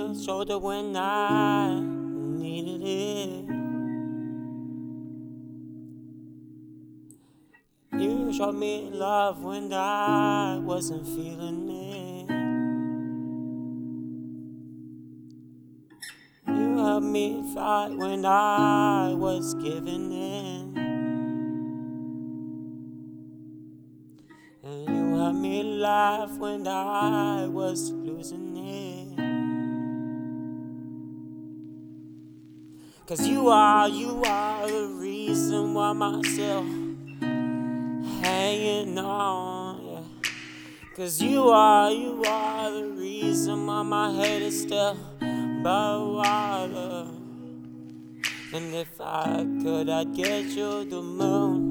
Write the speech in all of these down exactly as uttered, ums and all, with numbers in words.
your shoulder when I needed it. You showed me love when I wasn't feeling it. You helped me fight when I was giving in. And you helped me laugh when I was losing it. 'Cause you are, you are the reason why I'm still hanging on, yeah. 'Cause you are, you are the reason why my head is still above water. And if I could, I'd get you the moon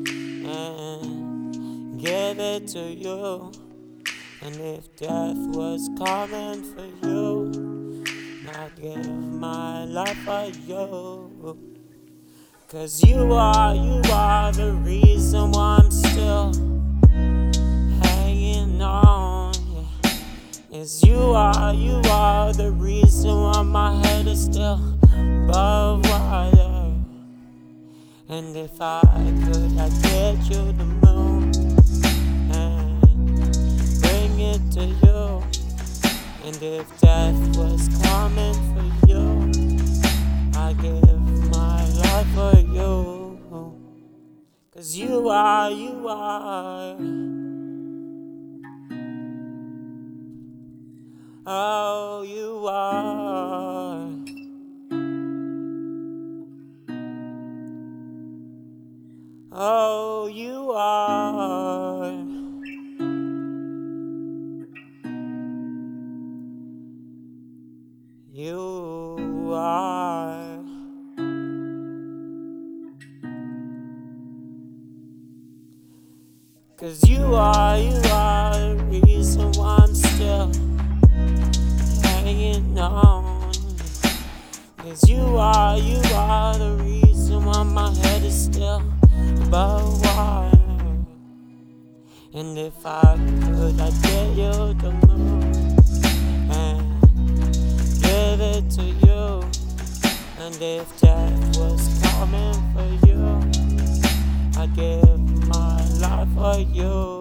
and give it to you. And if death was coming for you, I'd give my life for you. 'Cause you are, you are the reason why I'm still hanging on, yeah. Yes, you are, you are the reason why my head is still above water. And if I could, I'd get you the moon and bring it to you. And if death was coming for you, I'd give my life for you. 'Cause you are, you are. Oh, you are. Oh, you are. You are. 'Cause you are, you are the reason why I'm still hanging on. 'Cause you are, you are the reason why my head is still above water. And if I could, I'd get you the moon and give it to you. And if death was coming for you, I'd give my life for you.